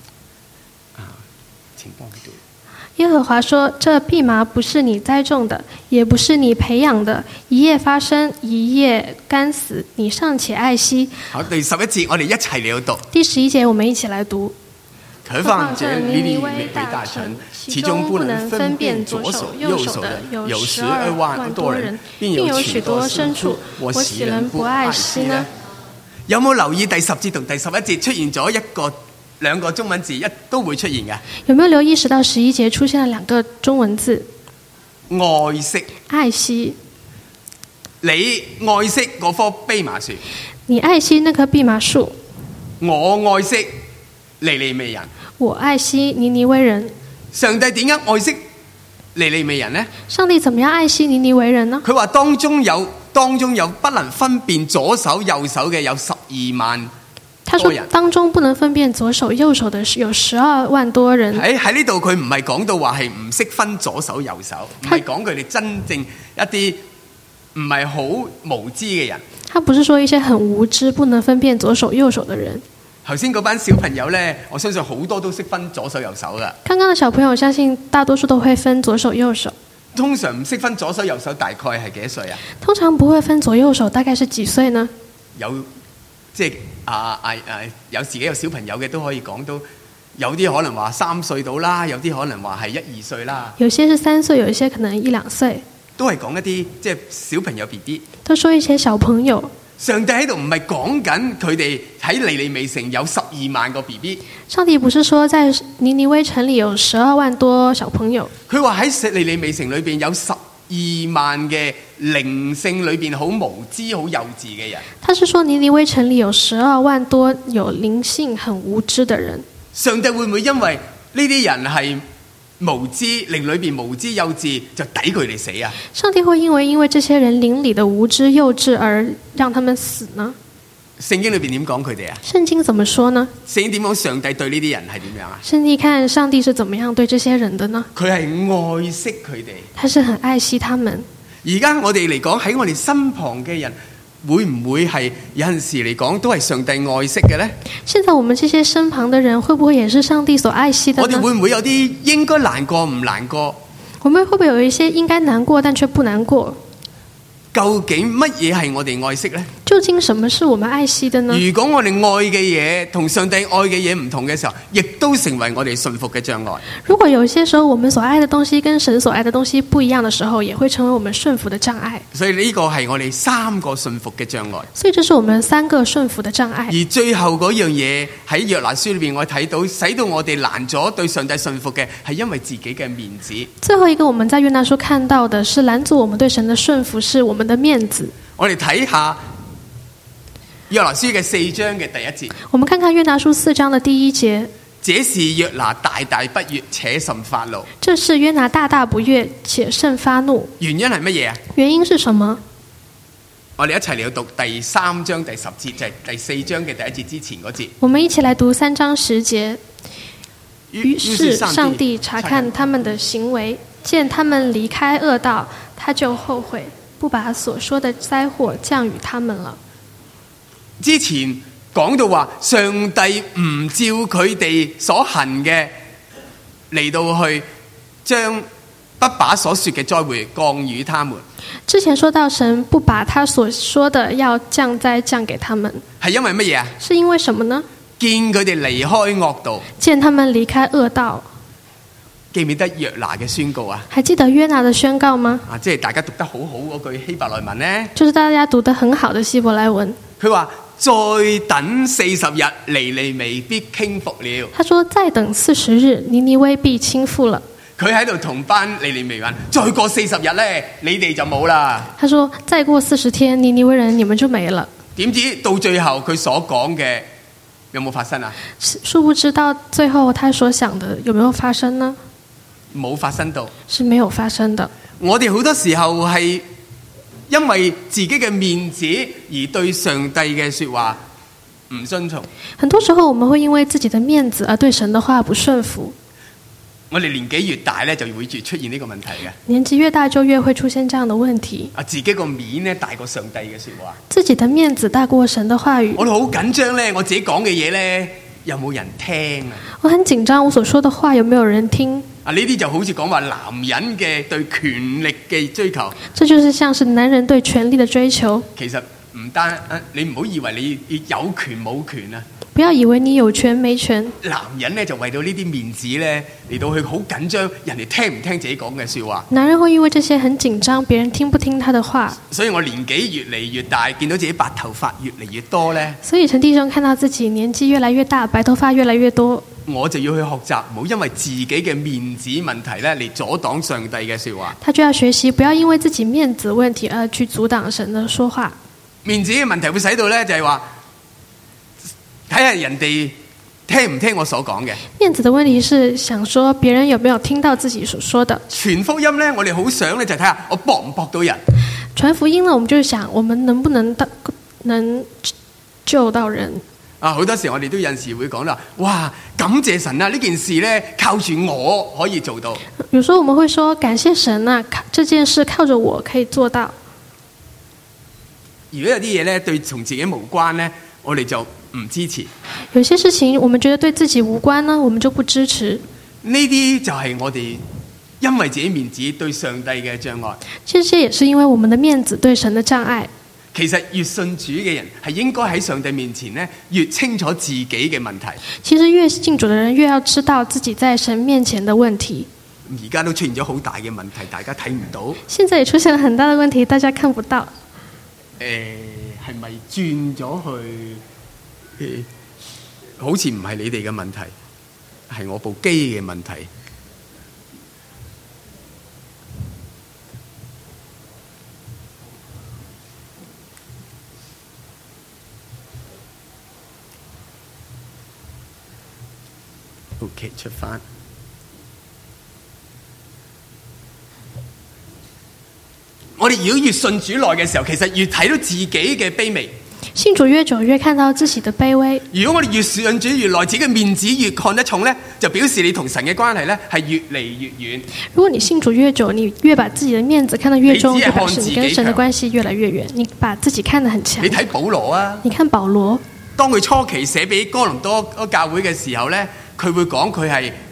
耶和華說：這蓖麻不是你栽種的，也不是你培養的，一夜發生，一夜乾死，你尚且愛惜。 好，第11節我哋一齊嚟讀。 第11節我們一起來讀。 何況這尼尼微大城，其中不能分辨左手右手的有12萬多人，並有許多牲畜，我豈能不愛惜呢？有冇留意第10節同第11節出現咗兩個中文字，都會出現嘅？ 有沒有留意10到11節出現了兩個中文字？ 愛惜， 愛惜。 你愛惜嗰棵蓖麻樹， 你愛惜那棵蓖麻樹。 我愛惜尼尼微人， 我愛惜尼尼微人。 上帝點解愛惜尼尼微人呢？ 上帝怎麼樣愛惜尼尼微人呢？ 佢話當中有不能分辨左手右手嘅有12萬。 他說當中不能分辨左手右手的有12萬多人。 喺呢度佢唔係講到話係唔識分左手右手，唔係講佢哋真正一啲唔係好無知嘅人。 他不是說一些很無知不能分辨左手右手的人。 頭先嗰班小朋友呢，我相信好多都識分左手右手噶。 剛剛的小朋友相信大多數都會分左手右手。 通常唔識分左手右手大概係幾多歲啊？ 通常不會分左右手，大概是幾歲呢？ 有即係有自己有小朋友嘅都可以講到，有啲可能話3歲到啦，有啲可能話係1、2歲啦。 有些是3歲，有一些可能1、2歲。 都係講一啲即係小朋友 BB。 都說一些小朋友。 上帝喺度唔係講緊佢哋喺尼尼微城有12萬個 BB。 上帝不是說在尼尼微城裡有12萬多小朋友。佢話喺尼尼微城裏邊有12萬嘅靈性裏邊好無知好幼稚嘅人。他是說尼尼微城裡有12萬多有靈性很無知的人。上帝會唔會因為呢啲人係無知靈裏邊無知幼稚就抵佢哋死啊？上帝會因為這些人靈裡的無知幼稚而讓他們死呢？聖經裏邊點講佢哋啊？聖經怎麼說呢？聖經點講上帝對呢啲人係點樣啊？聖經看上帝是怎麼樣對這些人的呢？佢係愛惜佢哋，他是很愛惜他們。而家我哋嚟講喺我哋身旁嘅人，會唔會係有陣時嚟講都係上帝愛惜嘅呢？現在我們這些身旁的人，會不會也是上帝所愛惜的呢？我哋會唔會有啲應該難過唔難過？我們會不會有一些應該難過但卻不難過？究竟乜嘢係我哋愛惜呢？ 究竟什麼是我們愛惜的呢？ 如果我哋愛嘅嘢同上帝愛嘅嘢唔同嘅時候，亦都成為我哋信服嘅障礙。 如果有些時候我們所愛的東西跟神所愛的東西不一樣的時候，也會成為我們順服的障礙。 所以呢個係我哋3個信服嘅障礙。 所以這是我們3個順服的障礙。 而最後嗰樣嘢喺約拿書裏邊，我睇到使到我哋難咗對上帝信服嘅，係因為自己嘅面子。 最後一個我們在約拿書看到的是攔阻我們對神的順服是我們的面子。 我哋睇下約拿書嘅4章嘅第1節。 我們看看約拿書4章的第1節。 這是約拿大大不悅，且甚發怒。 這是約拿大大不悅，且甚發怒。 原因係乜嘢啊？ 原因是什麼？ 我哋一齊嚟讀第3章第10節，就係第4章嘅第1節之前嗰節。 我們一起來讀3章10節。於是上帝查看他們的行為，見他們離開惡道，他就後悔，不把所說的災禍降與他們了。 之前講到話，上帝唔照佢哋所行嘅嚟到去將不把所說嘅災禍降與他們。 之前說到神不把他所說的要降災降給他們， 係因為乜嘢啊？ 是因為什麼呢？ 見佢哋離開惡道， 見他們離開惡道。 記唔記得約拿嘅宣告啊？ 還記得約拿的宣告嗎？ 即係大家讀得好好嗰句希伯來文呢， 就是大家讀得很好的希伯來文。 佢話再等40日，尼尼微必傾覆了。 他說再等40日，尼尼微必傾覆了。 佢喺度同班尼尼微人，再過40日呢，你哋就冇啦。 他說再過40天，尼尼微人你們就沒了。 點知到最後佢所講嘅有冇發生啊？ 殊不知到最後他所想的有沒有發生呢？ 冇發生到， 是沒有發生的。 我哋好多時候係因為自己嘅面子而對上帝嘅說話唔遵從。 很多時候我們會因為自己的面子而對神的話不順服。 我哋年紀越大咧，就會越出現呢個問題嘅。 年紀越大就越會出現這樣的問題。 自己個面咧大過上帝嘅說話， 自己的面子大過神的話語。 我哋好緊張咧，我自己講嘅嘢咧有冇人聽啊？ 我很緊張，我所說的話有沒有人聽？ 呢啲就好似講話男人嘅對權力嘅追求。 這就是像是男人對權力的追求。 其實唔單你唔好以為你有權冇權啊！ 不要以為你有權沒權。 男人咧就為到呢啲面子咧嚟到去好緊張，人哋聽唔聽自己講嘅說話。 男人會因為這些很緊張，別人聽不聽他的話。所以我年紀越嚟越大，見到自己白頭髮越嚟越多咧。 所以陳弟兄看到自己年紀越來越大，白頭髮越來越多， 我就要去學習，唔好因為自己嘅面子問題咧嚟阻擋上帝嘅說話。 他就要學習，不要因為自己面子問題而去阻擋神的說話。 面子嘅問題會使到咧就係話睇下人哋聽唔聽我所講嘅。 面子的問題是想說別人有沒有聽到自己所說的。 傳福音咧，我哋好想咧就睇下我駁唔駁到人。 傳福音呢，我們就想我們能不能救到人。 好多時我哋都有陣時會講啦，哇，感謝神啊！呢件事咧靠住我可以做到。 有時候我們會說感謝神啊，這件事靠着我可以做到。 如果有啲嘢咧對同自己無關咧，我哋就唔支持。 有些事情我們覺得對自己無關呢，我們就不支持。 呢啲就係我哋因為自己面子對上帝嘅障礙。 這些也是因為我們的面子對神的障礙。 其實越信主嘅人係應該喺上帝面前咧越清楚自己嘅問題。 其實越信主的人越要知道自己在神面前的問題。 而家都出現咗好大嘅問題，大家睇唔到。 現在也出現了很大的問題，大家看不到。 係咪轉咗去？好似唔係你哋嘅問題，係我部機嘅問題。OK， 出返。我哋如果越信主耐嘅時候，其實越睇到自己嘅卑微。 信主越久，越看到自己的卑微。 如果我哋越信主越耐，自己嘅面子越看得重呢，就表示你同神嘅關係呢係越嚟越遠。 如果你信主越久，你越把自己的面子看得越重，就表示你跟神的關係越來越遠。你把自己看得很強。 你睇保羅啊， 你看保羅， 當佢初期寫俾哥林多教會嘅時候呢，佢會講佢係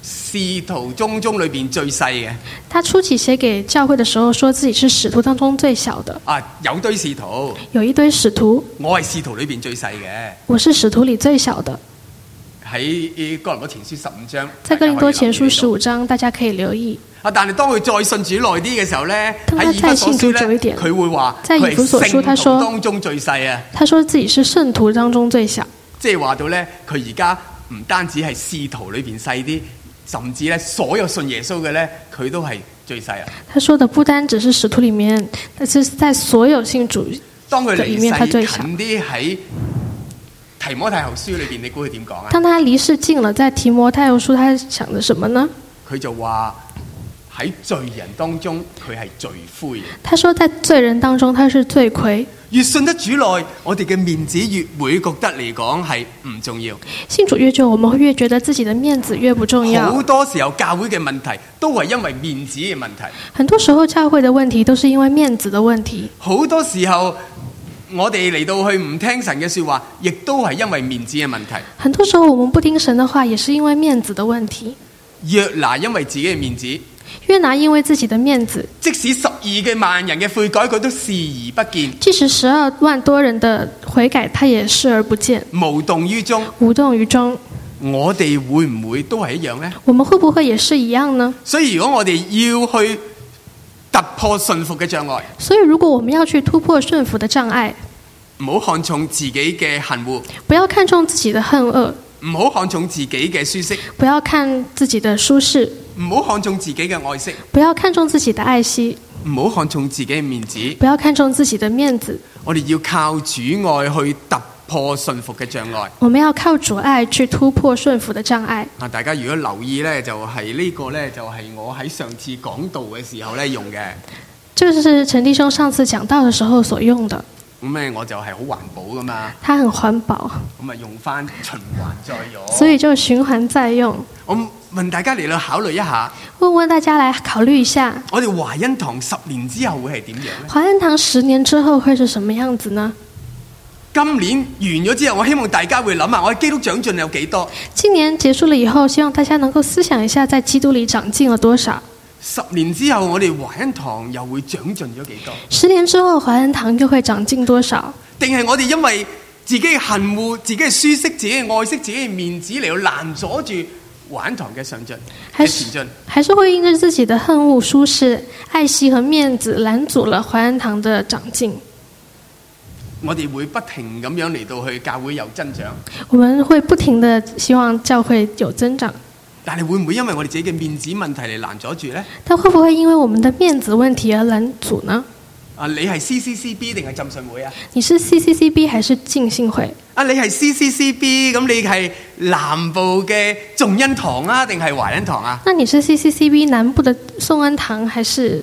使徒中裏邊最細嘅。 他初期寫給教會的時候，說自己是使徒當中最小的。 啊，有堆使徒， 有一堆使徒， 我係使徒裏邊最細嘅。 我是使徒裏最小的。 喺哥林多前書15章， 在哥林多前書15章，大家可以留意。 啊！但係當佢再信主耐啲嘅時候咧，喺以弗所書咧，佢會話在以弗所書，他說當中最細啊。 他說自己是聖徒當中最小， 即係話到咧，佢而家唔單止係使徒裏邊細啲，甚至咧所有信耶穌嘅咧，佢都係最細啊。他說的不單只是使徒裡面，但是在所有信主的裡面，他最小。 當佢離世近啲喺提摩太後書裏邊，你估佢點講啊？ 當他離世近了，在提摩太後書，他想的什麼呢？ 佢就話喺罪人當中，佢係罪魁。 他說在罪人當中，他是罪魁。 越信得主耐，我哋嘅面子越會覺得嚟講係唔重要。 信主越久，我們會越覺得自己的面子越不重要。 好多時候教會嘅問題都係因為面子嘅問題。 很多時候教會的問題都是因為面子的問題。 好多時候我哋嚟到去唔聽神嘅說話，亦都係因為面子嘅問題。 很多時候我們不聽神的話，也是因為面子的問題。 約拿因為自己嘅面子。 約拿因為自己的面子， 即使12萬人嘅悔改，佢都視而不見。 即使12萬多人的悔改，他也視而不見， 無動於衷。 無動於衷。 我哋會唔會都係一樣呢？ 我們會不會也是一樣呢？ 所以如果我哋要去突破順服嘅障礙， 所以如果我們要去突破順服的障礙， 唔好看重自己嘅恨惡， 不要看重自己的恨惡， 唔好看重自己嘅舒適， 不要看自己的舒適， 唔好看重自己嘅愛惜， 不要看重自己的愛惜， 唔好看重自己嘅面子， 不要看重自己的面子。 我哋要靠主愛去突破順服嘅障礙。 我們要靠主愛去突破順服的障礙。 啊，大家如果留意呢，就係呢個呢，就係我喺上次講道嘅時候呢用嘅。 這個是陳弟兄上次講道的時候所用的。 咁咧我就係好環保噶嘛， 他很環保， 咁啊用翻循環再用， 所以就循環再用。 我問大家嚟到考慮一下， 問大家來考慮一下， 我哋華恩堂10年之後會係點樣呢？ 華恩堂10年之後會是什麼樣子呢？ 今年完咗之後，我希望大家會諗下，我喺基督長進有幾多？ 今年結束了以後，希望大家能夠思想一下，在基督裏長進了多少 ？10年之後，我哋華恩堂又會長進咗幾多 ？10年之後，華恩堂又會長進多少？ 定係我哋因為自己嘅恨惡、自己嘅舒適、自己嘅愛惜、自己嘅面子嚟到攔阻住華恩堂嘅上進、嘅前進？ 還是會因着自己的恨惡、舒適、愛惜和面子攔阻了華恩堂的長進？ 我哋會不停咁樣嚟到去教會有增長。 我們會不停地希望教會有增長。 但係會唔會因為我哋自己嘅面子問題嚟攔阻住呢？ 但會不會因為我們的面子問題而攔阻呢？ 啊，你係 CCCB 定係浸信會啊？ 你是 CCCB 還是浸信會？ 啊，你係 CCCB，咁你係南部嘅眾恩堂啊，定係華恩堂啊？ 那你是 CCCB 南部的頌恩堂，還是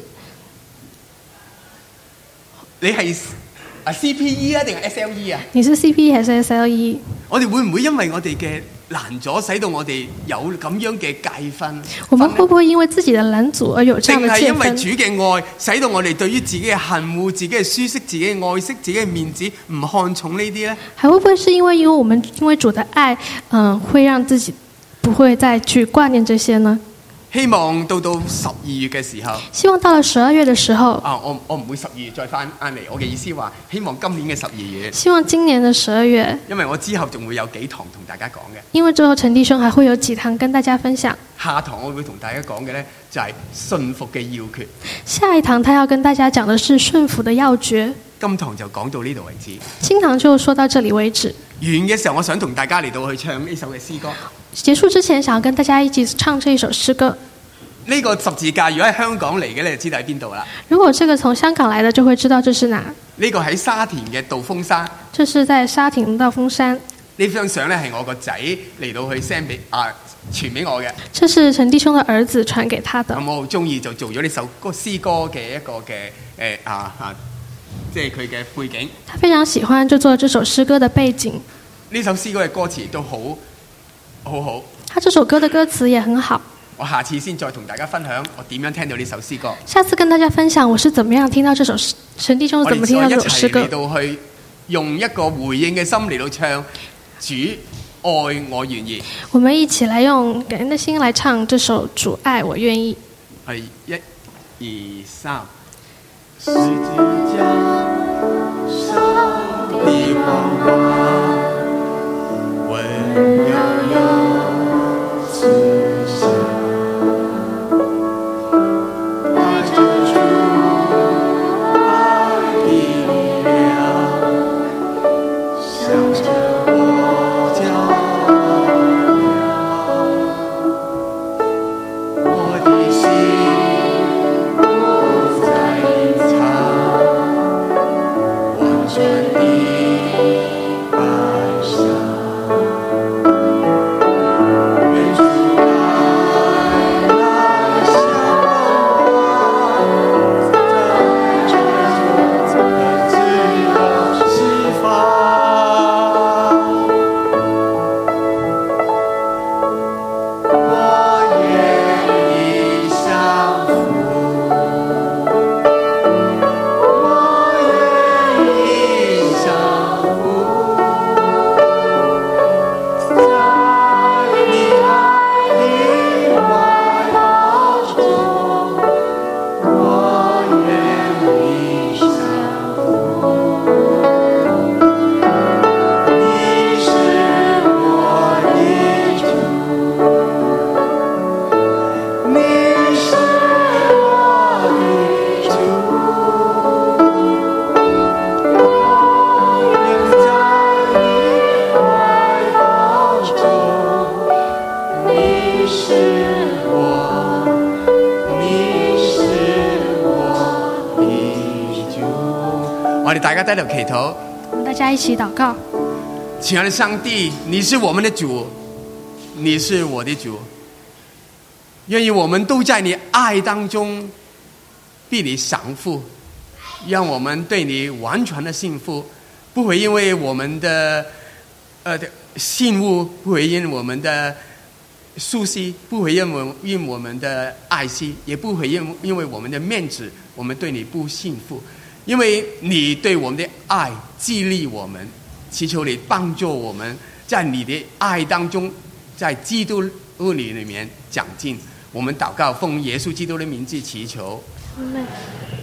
你係CPE 啊，定係 SLE 啊？ 你是 CPE 還是 SLE？ 我哋會唔會因為我哋嘅攔阻，使到我哋有咁樣嘅界分？ 我們會不會因為自己的攔阻而有這樣的界分？ 定係因為主嘅愛，使到我哋對於自己嘅恨惡、自己嘅舒適、自己嘅愛惜、自己嘅面子唔看重呢啲呢？ 還會不會是因為我們因為主的愛，會讓自己不會再去掛念這些呢？ 希望到12月嘅時候， 希望到了12月的時候， 啊，我唔會12月再翻嚟。我嘅意思話，希望今年嘅12月， 希望今年的12月， 因為我之後仲會有幾堂同大家講嘅。 因為之後陳弟兄還會有幾堂跟大家分享。 下堂我會同大家講嘅呢，就係順服嘅要訣。 下一堂他要跟大家講的是順服的要訣。 今堂就講到呢度為止。 今堂就說到這裡為止。 完嘅時候，我想同大家嚟到去唱呢首嘅詩歌。 結束之前，想要跟大家一起唱這一首詩歌。 呢個十字架如果喺香港嚟嘅，你就知道喺邊度啦。如果這個從香港來的，就會知道這是哪。 呢個喺沙田嘅道風山。 這是在沙田道風山。 呢張相咧係我個仔嚟到去 send 俾傳俾我嘅。 這是陳弟兄的兒子傳給他的。 咁我好中意就做咗呢首詩歌嘅一個嘅即係佢嘅背景。 他非常喜歡就做這首詩歌的背景。 呢首詩歌嘅歌詞都好好。 他這首歌的歌詞也很好。 我下次先再同大家分享我點樣聽到呢首詩歌。 下次跟大家分享我是怎麼樣聽到這首詩，陳弟兄怎麼聽到這首詩歌。 我哋再一齊嚟到去用一個回應嘅心嚟到唱主愛我願意。 我們一起來用感恩的心來唱這首《主愛我願意》。 係1、2、3。十字架上的光華，溫柔又慈祥，帶着主愛的力量，向着我照亮，我的心我哋大家低頭祈禱， 我們大家一起禱告。 親愛的上帝，你是我們的主，你是我的主，願意我們都在你愛當中被你賞賜，讓我們對你完全的信服，不會因為我們的信物，不會因我們的熟悉，不會因我們的愛惜，也不會因為我們的面子，我們對你不信服。因為你對我們的愛激勵我們，祈求你幫助我們在你的愛當中，在基督裏面長進。我們禱告，奉耶穌基督的名字祈求。 Amen。